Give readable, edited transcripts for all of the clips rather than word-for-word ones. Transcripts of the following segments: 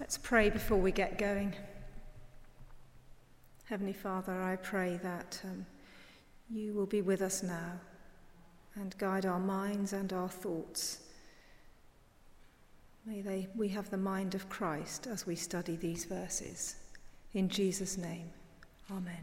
Let's pray before we get going. Heavenly Father, I pray that you will be with us now and guide our minds and our thoughts. May we have the mind of Christ as we study these verses. In Jesus' name, amen.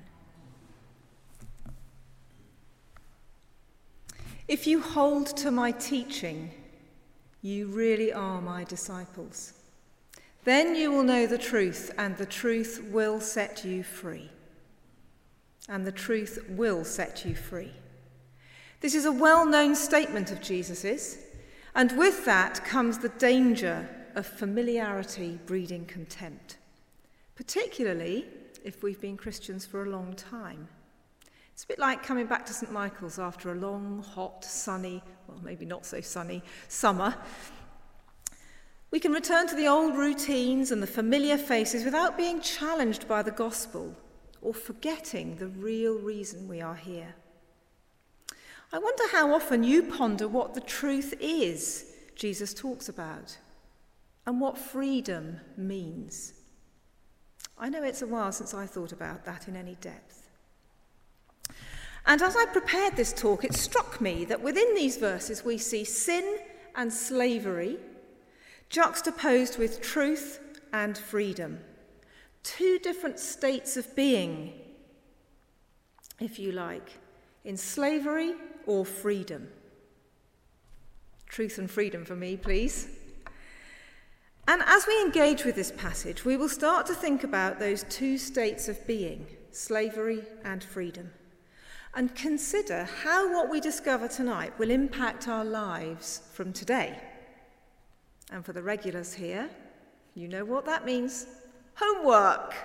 If you hold to my teaching, you really are my disciples. Then you will know the truth, and the truth will set you free. And the truth will set you free. This is a well-known statement of Jesus's, and with that comes the danger of familiarity breeding contempt, particularly if we've been Christians for a long time. It's a bit like coming back to St. Michael's after a long, hot, sunny, well, maybe not so sunny, summer. We can return to the old routines and the familiar faces without being challenged by the gospel or forgetting the real reason we are here. I wonder how often you ponder what the truth is Jesus talks about and what freedom means. I know it's a while since I thought about that in any depth. And as I prepared this talk, it struck me that within these verses we see sin and slavery juxtaposed with truth and freedom. Two different states of being, if you like, in slavery or freedom. Truth and freedom for me, please. And as we engage with this passage, we will start to think about those two states of being, slavery and freedom, and consider how what we discover tonight will impact our lives from today. And for the regulars here, you know what that means. Homework.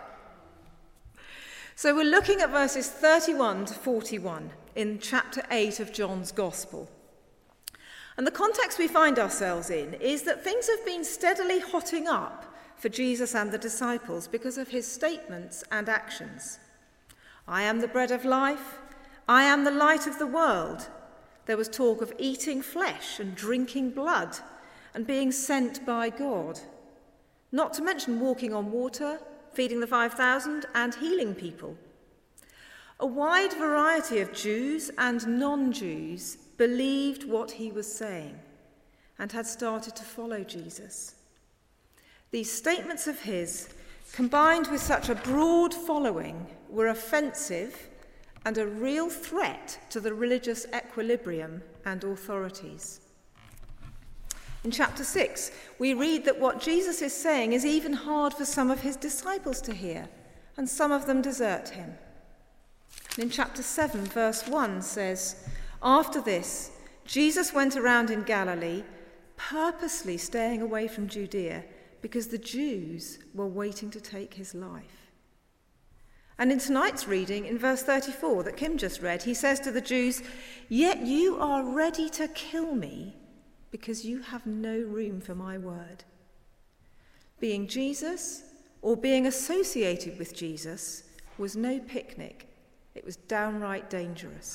So we're looking at verses 31 to 41 in chapter 8 of John's Gospel. And the context we find ourselves in is that things have been steadily hotting up for Jesus and the disciples because of his statements and actions. I am the bread of life. I am the light of the world. There was talk of eating flesh and drinking blood and being sent by God. Not to mention walking on water, feeding the 5,000 and healing people. A wide variety of Jews and non-Jews believed what he was saying and had started to follow Jesus. These statements of his, combined with such a broad following, were offensive and a real threat to the religious equilibrium and authorities. In chapter 6, we read that what Jesus is saying is even hard for some of his disciples to hear, and some of them desert him. And in chapter 7, verse 1 says, after this, Jesus went around in Galilee, purposely staying away from Judea, because the Jews were waiting to take his life. And in tonight's reading, in verse 34 that Kim just read, he says to the Jews, yet you are ready to kill me, because you have no room for my word. Being Jesus, or being associated with Jesus, was no picnic. It was downright dangerous.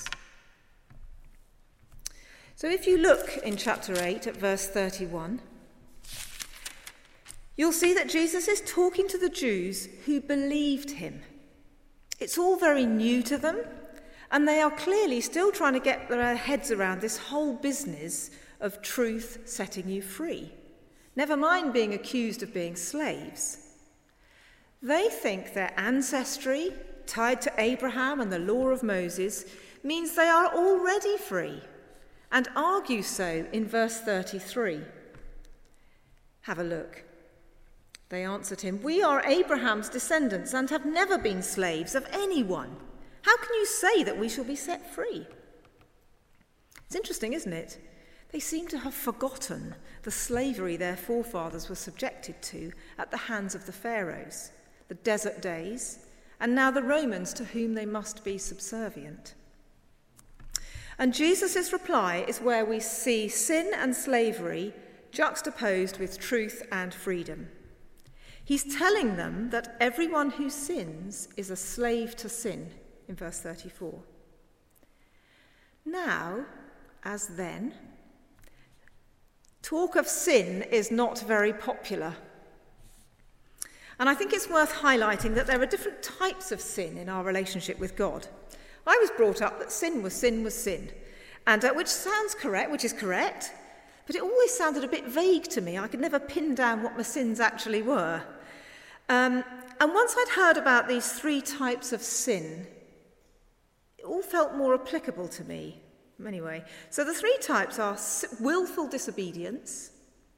So if you look in chapter 8 at verse 31, you'll see that Jesus is talking to the Jews who believed him. It's all very new to them, and they are clearly still trying to get their heads around this whole business of truth setting you free. Never mind being accused of being slaves. They think their ancestry, tied to Abraham and the law of Moses, means they are already free, and argue so in verse 33. Have a look. They answered him, we are Abraham's descendants and have never been slaves of anyone. How can you say that we shall be set free? It's interesting, isn't it? They seem to have forgotten the slavery their forefathers were subjected to at the hands of the pharaohs, the desert days, and now the Romans to whom they must be subservient. And Jesus' reply is where we see sin and slavery juxtaposed with truth and freedom. He's telling them that everyone who sins is a slave to sin, in verse 34. Now, as then, talk of sin is not very popular. And I think it's worth highlighting that there are different types of sin in our relationship with God. I was brought up that sin was sin, and which is correct, but it always sounded a bit vague to me. I could never pin down what my sins actually were. And once I'd heard about these 3 types of sin, it all felt more applicable to me. Anyway, so the 3 types are willful disobedience,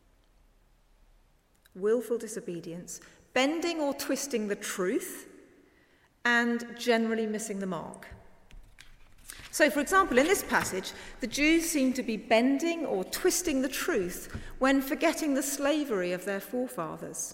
bending or twisting the truth, and generally missing the mark. So, for example, in this passage, the Jews seem to be bending or twisting the truth when forgetting the slavery of their forefathers.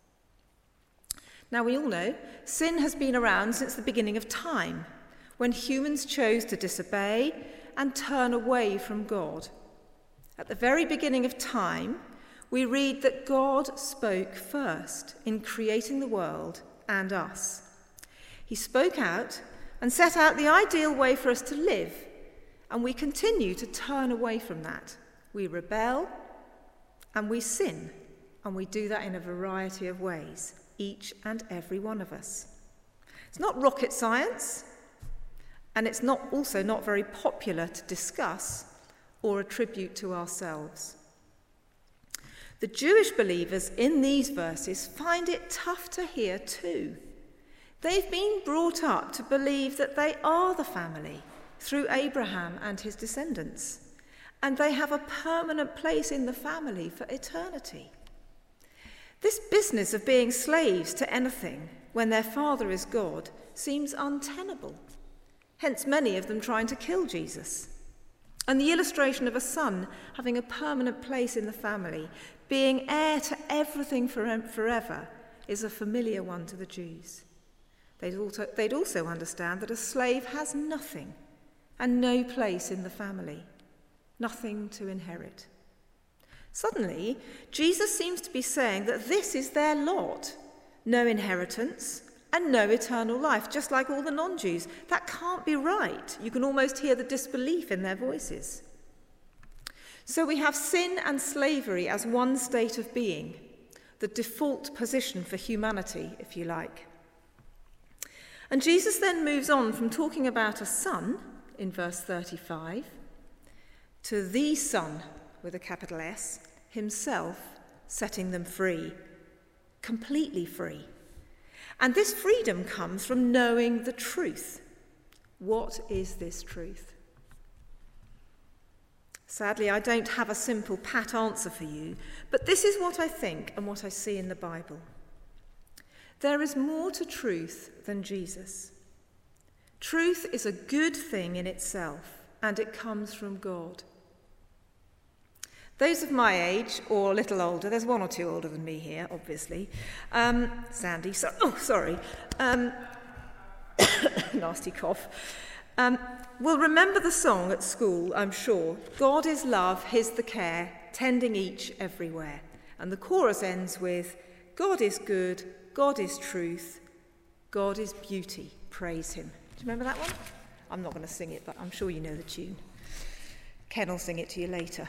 Now, we all know sin has been around since the beginning of time, when humans chose to disobey and turn away from God. At the very beginning of time, we read that God spoke first in creating the world and us. He spoke out and set out the ideal way for us to live, and we continue to turn away from that. We rebel and we sin, and we do that in a variety of ways, each and every one of us. It's not rocket science, and it's also not very popular to discuss or attribute to ourselves. The Jewish believers in these verses find it tough to hear too. They've been brought up to believe that they are the family through Abraham and his descendants, and they have a permanent place in the family for eternity. This business of being slaves to anything when their father is God seems untenable, hence many of them trying to kill Jesus. And the illustration of a son having a permanent place in the family, being heir to everything forever, is a familiar one to the Jews. They'd also understand that a slave has nothing and no place in the family, nothing to inherit. Suddenly, Jesus seems to be saying that this is their lot, no inheritance and no eternal life, just like all the non-Jews. That can't be right. You can almost hear the disbelief in their voices. So we have sin and slavery as one state of being, the default position for humanity, if you like. And Jesus then moves on from talking about a son, in verse 35, to the Son, with a capital S, himself setting them free, completely free. And this freedom comes from knowing the truth. What is this truth? Sadly, I don't have a simple pat answer for you, but this is what I think and what I see in the Bible. There is more to truth than Jesus. Truth is a good thing in itself, and it comes from God. Those of my age, or a little older, there's 1 or 2 older than me here, obviously. Sandy, sorry. Nasty cough. Will remember the song at school, I'm sure. God is love, his the care, tending each everywhere. And the chorus ends with, God is good, God is truth, God is beauty, praise him. Do you remember that one? I'm not going to sing it, but I'm sure you know the tune. Ken will sing it to you later.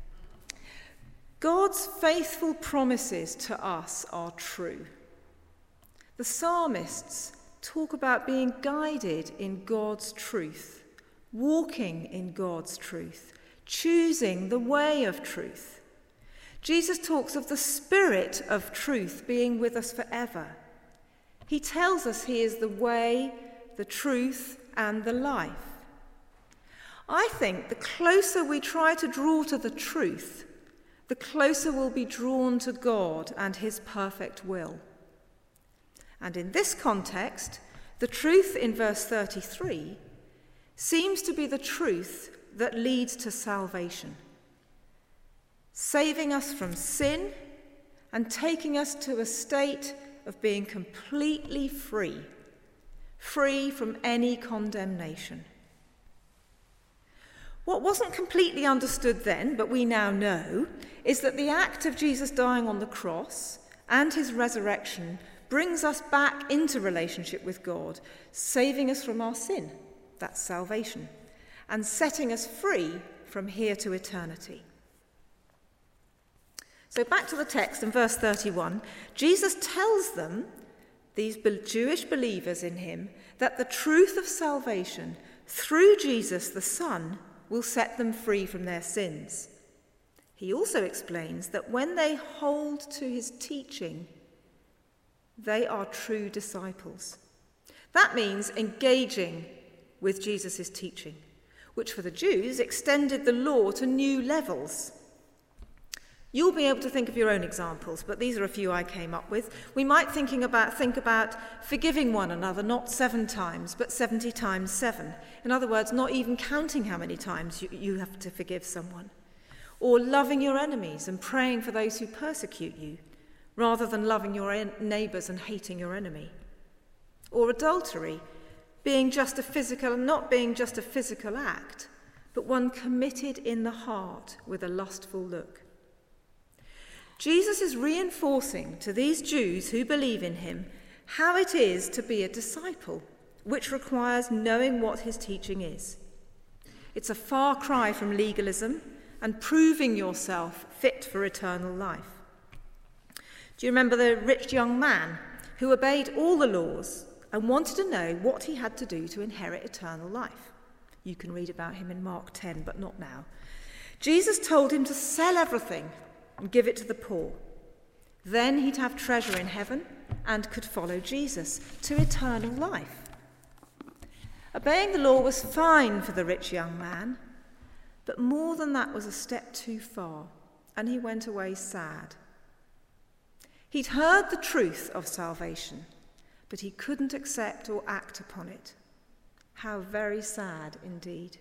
God's faithful promises to us are true. The psalmists talk about being guided in God's truth, walking in God's truth, choosing the way of truth. Jesus talks of the Spirit of truth being with us forever. He tells us he is the way, the truth, and the life. I think the closer we try to draw to the truth, the closer we'll be drawn to God and his perfect will. And in this context, the truth in verse 33 seems to be the truth that leads to salvation, saving us from sin and taking us to a state of being completely free from any condemnation. What wasn't completely understood then, but we now know, is that the act of Jesus dying on the cross and his resurrection brings us back into relationship with God, saving us from our sin, that's salvation, and setting us free from here to eternity. So back to the text in verse 31, Jesus tells them, these Jewish believers in him, that the truth of salvation through Jesus the Son will set them free from their sins. He also explains that when they hold to his teaching, they are true disciples. That means engaging with Jesus' teaching, which for the Jews extended the law to new levels. You'll be able to think of your own examples, but these are a few I came up with. We might think about forgiving one another, not 7 times, but 70 times 7. In other words, not even counting how many times you have to forgive someone. Or loving your enemies and praying for those who persecute you, rather than loving your neighbours and hating your enemy. Or adultery, not being just a physical act, but one committed in the heart with a lustful look. Jesus is reinforcing to these Jews who believe in him how it is to be a disciple, which requires knowing what his teaching is. It's a far cry from legalism and proving yourself fit for eternal life. Do you remember the rich young man who obeyed all the laws and wanted to know what he had to do to inherit eternal life? You can read about him in Mark 10, but not now. Jesus told him to sell everything and give it to the poor. Then he'd have treasure in heaven and could follow Jesus to eternal life. Obeying the law was fine for the rich young man, but more than that was a step too far, and he went away sad. He'd heard the truth of salvation, but he couldn't accept or act upon it. How very sad indeed.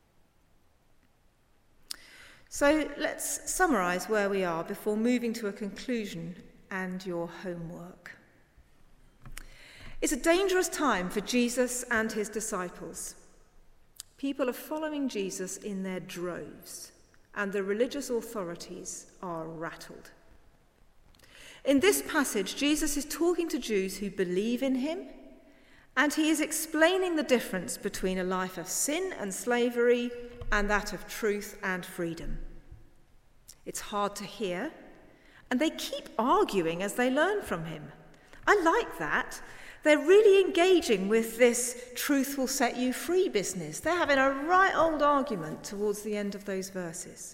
So let's summarise where we are before moving to a conclusion and your homework. It's a dangerous time for Jesus and his disciples. People are following Jesus in their droves, and the religious authorities are rattled. In this passage, Jesus is talking to Jews who believe in him, and he is explaining the difference between a life of sin and slavery and that of truth and freedom. It's hard to hear, and they keep arguing as they learn from him. I like that. They're really engaging with this truth will set you free business. They're having a right old argument towards the end of those verses.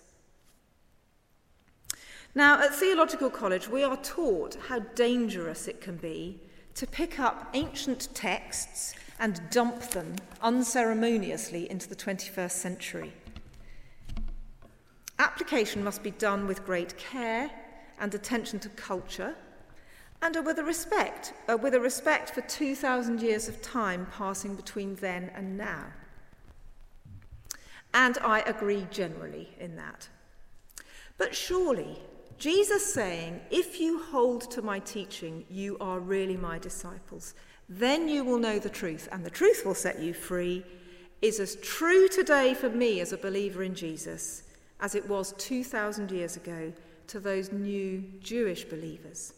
Now, at Theological College, we are taught how dangerous it can be to pick up ancient texts and dump them unceremoniously into the 21st century. Application must be done with great care and attention to culture, and with a respect for 2,000 years of time passing between then and now. And I agree generally in that. But surely, Jesus saying, if you hold to my teaching, you are really my disciples, then you will know the truth, and the truth will set you free, is as true today for me as a believer in Jesus as it was 2,000 years ago to those new Jewish believers.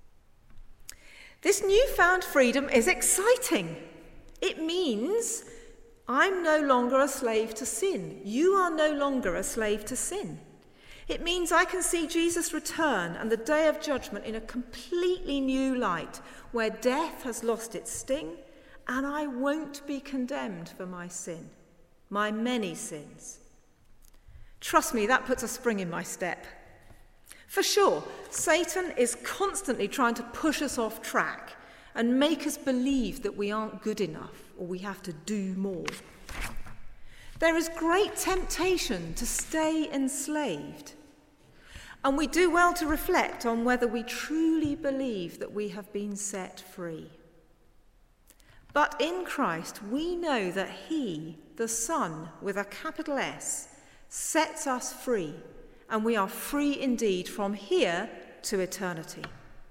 This newfound freedom is exciting. It means I'm no longer a slave to sin. You are no longer a slave to sin. It means I can see Jesus return and the day of judgment in a completely new light, where death has lost its sting, and I won't be condemned for my sin, my many sins. Trust me, that puts a spring in my step. For sure, Satan is constantly trying to push us off track and make us believe that we aren't good enough or we have to do more. There is great temptation to stay enslaved, and we do well to reflect on whether we truly believe that we have been set free. But in Christ, we know that he, the Son, with a capital S, sets us free, and we are free indeed from here to eternity.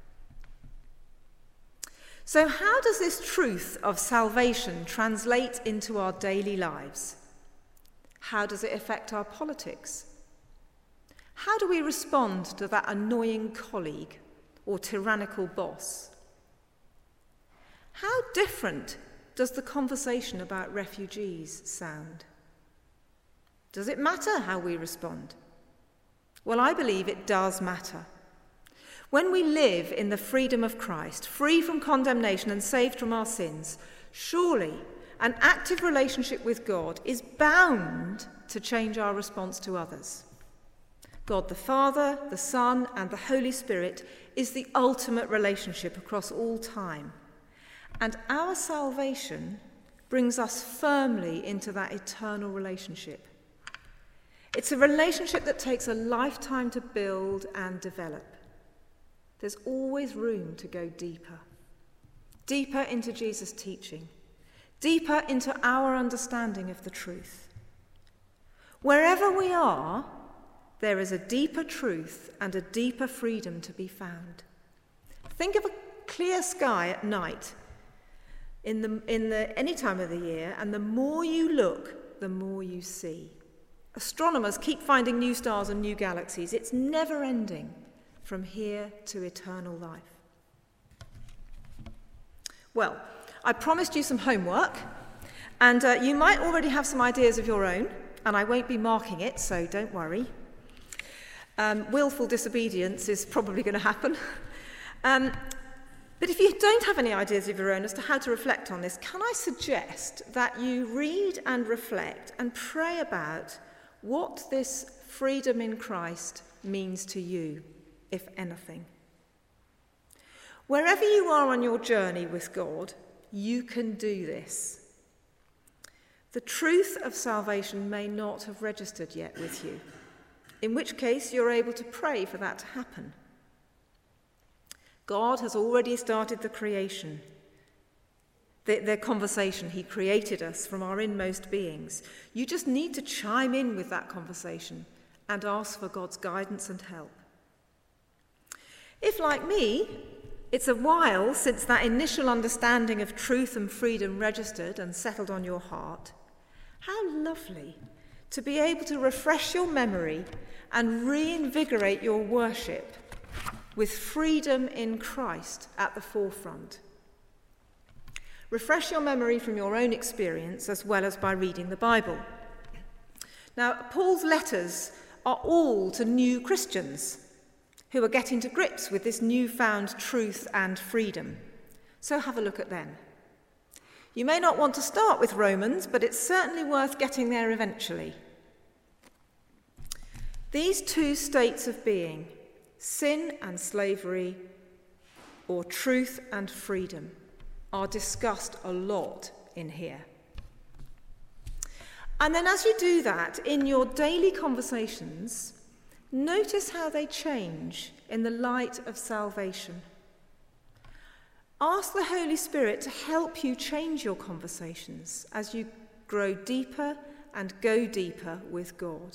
So how does this truth of salvation translate into our daily lives? How does it affect our politics? How do we respond to that annoying colleague or tyrannical boss? How different does the conversation about refugees sound? Does it matter how we respond? Well, I believe it does matter, When we live in the freedom of Christ, free from condemnation and saved from our sins, surely an active relationship with God is bound to change our response to others. God the Father, the Son, and the Holy Spirit is the ultimate relationship across all time. And our salvation brings us firmly into that eternal relationship. It's a relationship that takes a lifetime to build and develop. There's always room to go deeper. Deeper into Jesus' teaching. Deeper into our understanding of the truth. Wherever we are, there is a deeper truth and a deeper freedom to be found. Think of a clear sky at night in any time of the year, and the more you look, the more you see. Astronomers keep finding new stars and new galaxies. It's never ending from here to eternal life. Well, I promised you some homework, and you might already have some ideas of your own, and I won't be marking it, so don't worry. Willful disobedience is probably going to happen. But if you don't have any ideas of your own as to how to reflect on this, can I suggest that you read and reflect and pray about what this freedom in Christ means to you, if anything? Wherever you are on your journey with God, you can do this. The truth of salvation may not have registered yet with you, in which case you're able to pray for that to happen. God has already started the creation, the conversation. He created us from our inmost beings. You just need to chime in with that conversation and ask for God's guidance and help. If, like me, it's a while since that initial understanding of truth and freedom registered and settled on your heart, how lovely to be able to refresh your memory and reinvigorate your worship with freedom in Christ at the forefront. Refresh your memory from your own experience as well as by reading the Bible. Now, Paul's letters are all to new Christians who are getting to grips with this newfound truth and freedom. So have a look at them. You may not want to start with Romans, but it's certainly worth getting there eventually. These two states of being, sin and slavery, or truth and freedom, are discussed a lot in here. And then as you do that, in your daily conversations, notice how they change in the light of salvation. Ask the Holy Spirit to help you change your conversations as you grow deeper and go deeper with God.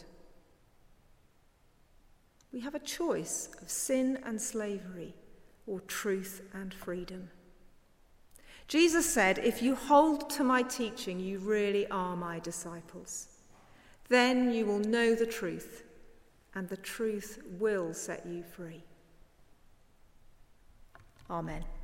We have a choice of sin and slavery or truth and freedom. Jesus said, if you hold to my teaching, you really are my disciples. Then you will know the truth, and the truth will set you free. Amen.